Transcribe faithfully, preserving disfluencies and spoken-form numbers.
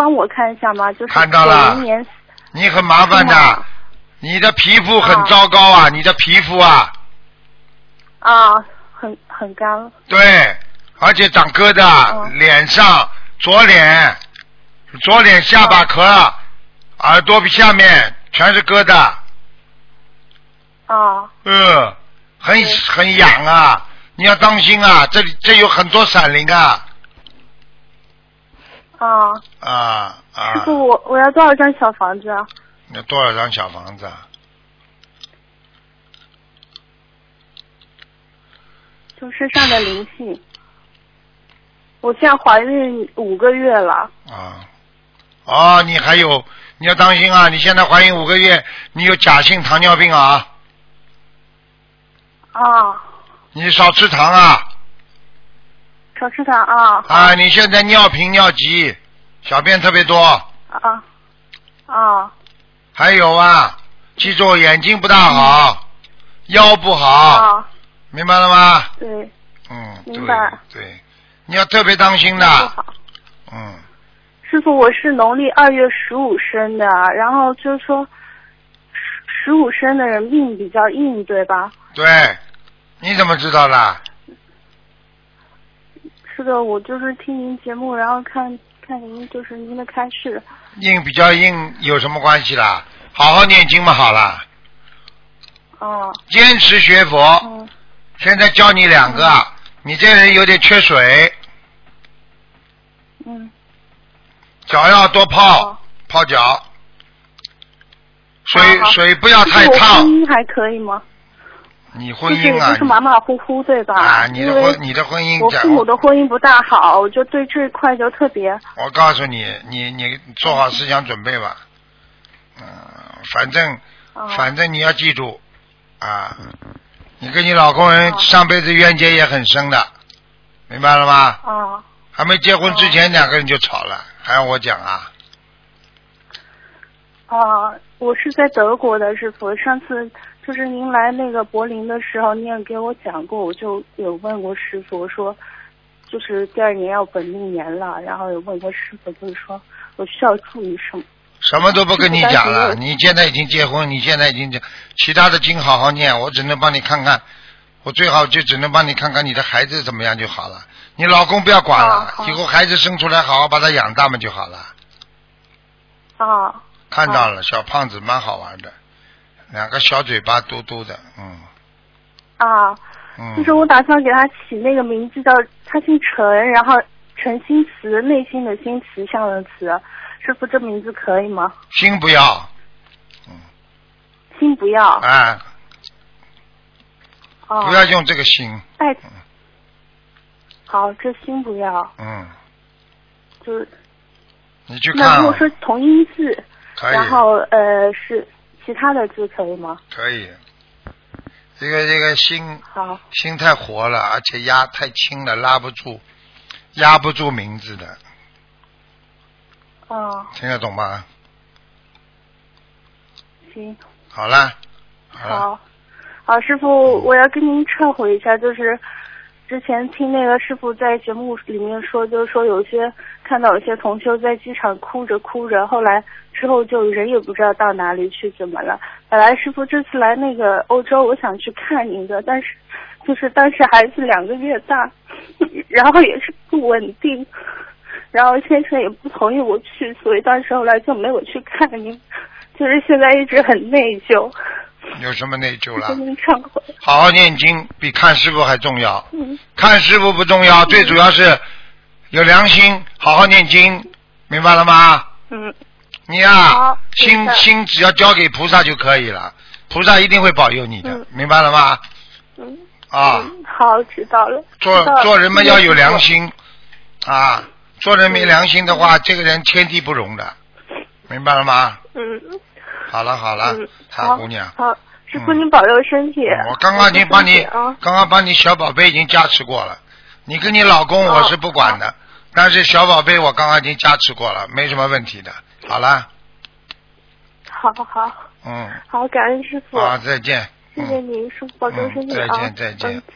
帮我看一下吗？就是看到了九零年。 你很麻烦的，你的皮肤很糟糕啊，你的皮肤啊。 啊，很很干。 对，而且长疙瘩， 嗯、 脸上左脸，左脸下巴壳，嗯、耳朵下面全是疙瘩。 啊。 嗯，很很痒啊，你要当心啊，这里这有很多闪灵啊。 啊。 啊啊！ 师傅，我我要多少张小房子啊？ 要多少张小房子啊？ 就身上的灵性。我现在怀孕五个月了。 啊。哦，你还有，你要当心啊！你现在怀孕五个月，你有假性糖尿病啊。 啊。 你少吃糖啊。 少吃糖啊。 啊，你现在尿频尿急。小便特别多。 啊啊。 还有啊，记住眼睛不大好，嗯、腰不好。 啊。 明白了吗？ 对。 嗯。 明白。 对。对，你要特别当心的。嗯。 师傅，我是农历二月十五生的，然后就是说，十五生的人命比较硬，对吧？ 对。你怎么知道的？ 是的，我就是听您节目，然后看。看您就是您的开示。 硬比较硬有什么关系啦？好好念经嘛，好了。 哦。 坚持学佛。 嗯。 现在教你两个，嗯、你这人有点缺水。 嗯。 脚要多泡， 哦、 泡脚。水好好水不要太烫。 婚姻还可以吗？ 你婚姻啊， 就是就是马马虎虎对吧？ 啊，你的婚你的婚姻， 我父母的婚姻不大好，我就对这一块就特别。 我告诉你，你你做好思想准备吧。嗯，反正、哦、反正你要记住啊，你跟你老公人上辈子冤结也很深的，明白了吗？ 啊、哦。 还没结婚之前，两个人就吵了，还要我讲啊？ 啊，我是在德国的师傅，上次。就是您来那个柏林的时候，你也给我讲过，我就有问过师傅，我说就是第二年要本命年了，然后有问过师傅，就是说我需要注意什么？ 什么都不跟你讲了，你现在已经结婚，你现在已经其他的经好好念，我只能帮你看看，我最好就只能帮你看看你的孩子怎么样就好了，你老公不要管了，以后孩子生出来好好把他养大嘛就好了。 啊。 看到了，小胖子蛮好玩的。两个小嘴巴嘟嘟的，嗯。 啊， 嗯。 就是我打算给他起那个名字叫，他姓陈，然后陈心慈，内心的心，慈祥的慈，师傅这名字可以吗？ 心不要。嗯。 心不要。 啊。 哦。 不要用这个心。 哎。嗯、好，这心不要。 嗯。 就是。 你去看。 那如果说同音字， 可以。 然后呃是。其他的字可以吗？ 可以，这个这个心好， 心太活了，而且压太轻了，拉不住，压不住名字的。 哦。 听得懂吗？ 行。 好了。好了。 好，好，师傅，我要跟您忏悔一下，就是之前听那个师傅在节目里面说，就是说有些看到有些同修在机场哭着哭着，后来。之后就人也不知道到哪里去，怎么了？本来师傅这次来那个欧洲，我想去看您的，但是就是当时孩子两个月大，然后也是不稳定，然后先生也不同意我去，所以当时后来就没有去看您，就是现在一直很内疚。 有什么内疚了？ 跟您忏悔。 好好念经比看师傅还重要。 嗯。 看师傅不重要，最主要是有良心，好好念经，明白了吗？ 嗯。 你呀、啊，心心只要交给菩萨就可以了，菩萨一定会保佑你的，嗯、明白了吗？ 嗯。 啊。 嗯、好，知道了。 做做人们要有良心，啊，做人没良心的话，嗯、这个人天地不容的，明白了吗？ 嗯。 好了好了，大、嗯、姑娘。 好，师傅您保佑身体。 嗯、我刚刚已经帮你，啊、刚刚帮你小宝贝已经加持过了，你跟你老公我是不管的，但是小宝贝我刚刚已经加持过了，没什么问题的。好了。 好好。 嗯。 好，感恩师傅。 好，再见。 谢谢您，师傅保重身体啊。 嗯、再见再见。嗯